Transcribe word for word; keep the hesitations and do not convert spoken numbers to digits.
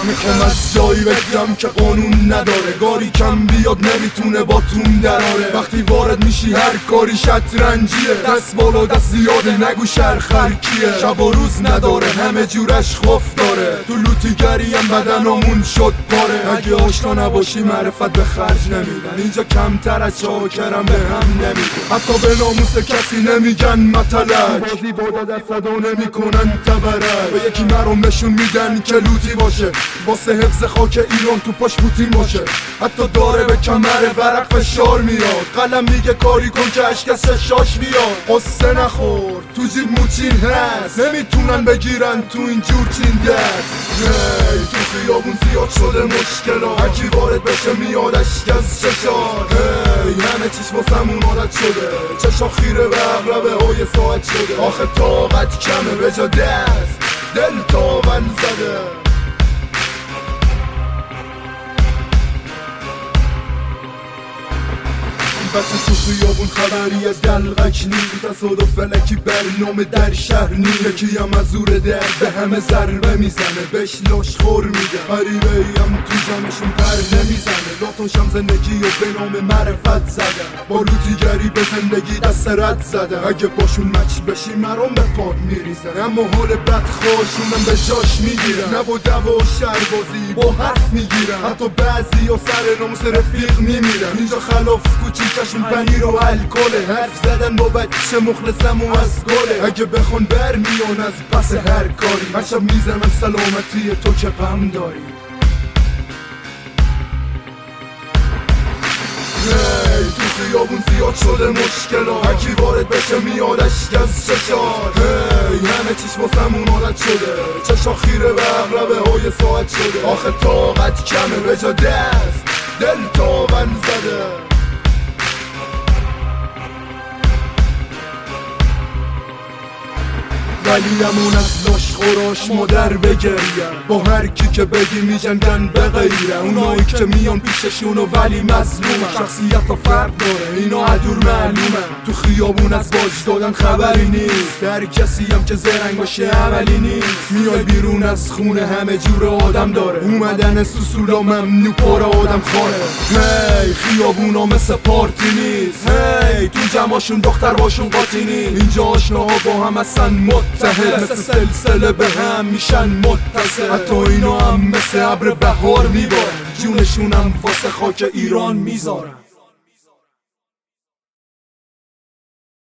میخوام از جایی بگم که قانون نداره، گاری کم بیاد نمیتونه با تون دراره. وقتی وارد میشی هر کاری شطرنجیه، دست بالا دست زیاده نگو شرخر کیه. شب و روز نداره همه جورش خوف داره، تو لوتیگری هم بدنامون شد پاره. اگه آشنا نباشی معرفت به خرج نمیدن، اینجا کمتر از چاکرم به هم نمیدن. حتی به ناموس کسی نمیگن مطلق، بازی بادا در صدا نمیکنن تبرک. به یکی مرام نشون میدن که لوتی باشه، واسه حفظ خاک ایران تو پاش پوتین باشه. حتی داره به کمر ورق فشار میاد، قلم میگه کاری کن که اشک از چشاش بیاد. قصه نخور تو جیب موچین هست، نمیتونن بگیرن تو اینجور چین دست. هی تو خیابون زیاد شده مشکلات، هرکی وارد بشه میاد اشک از چشات. هی همه چیش واسمون عادت شده، چشا خیره به اغربه های ساعت شده. آخه طاقت کمه به جا دست دل تاون زده. بچه تو خیابون خبری از دلغک نی، تصادف فلکی برنامه در شهر نی. یکی هم از زور درد به همه ضربه میزنه، بهش لاش خور میگه. غریبه ای هم تو جمعشون پر نمیزنه، لاتوشم زندگی و به نام معرفت زدن. با لوتیگری به زندگی دست رد زدن. اگه باشون مچ بشی مرام به پاد میریزن، اما حال بدخواشونم به جاش میگیرن. نه با دوا و شربازی با حرف میگیرن، حتی بعضی ها سر ناموس رفیق میمیرن. اینجا خلاف کوچیک شون پنیر و الکله، حرف زدن با بچه مخلصم و از گله. اگه بخون برمیان از پس هر کاری، هر شب میزنن سلامتی تو که غم داری. هی تو خیابون زیاد شده مشکلات، هرکی وارد بشه میاد اشک از چشات. هی همه چیش واسمون عادت شده، چشا خیره به اغربه های ساعت شده. آخه طاقت کمه به جا دست دل تاون زده. ولی همون از لاش خوراش مادر بگریم، با هر کی که بگی میجنگن به غیره. اونایی که میان پیششونو ولی مظلومن، شخصیت ها فرق داره اینا عدور معلومه. تو خیابون از باج دادن خبری نیست، هر کسی هم که زرنگ باشه عملی نیست. میای بیرون از خونه همه جور آدم داره، اومدن سوسولا ممنوع پر آدم خاره. هی خیابونا مثل پارتی نیست، هی تو جمعاشون دختر باشون قاطی نیست. اینجا آشناها با هم هستن متحد، مثل سلسله به هم میشن متصل. حتی اینا هم مثل ابر بهار میبارن، جونشون هم واسه خاک ایران میذارن.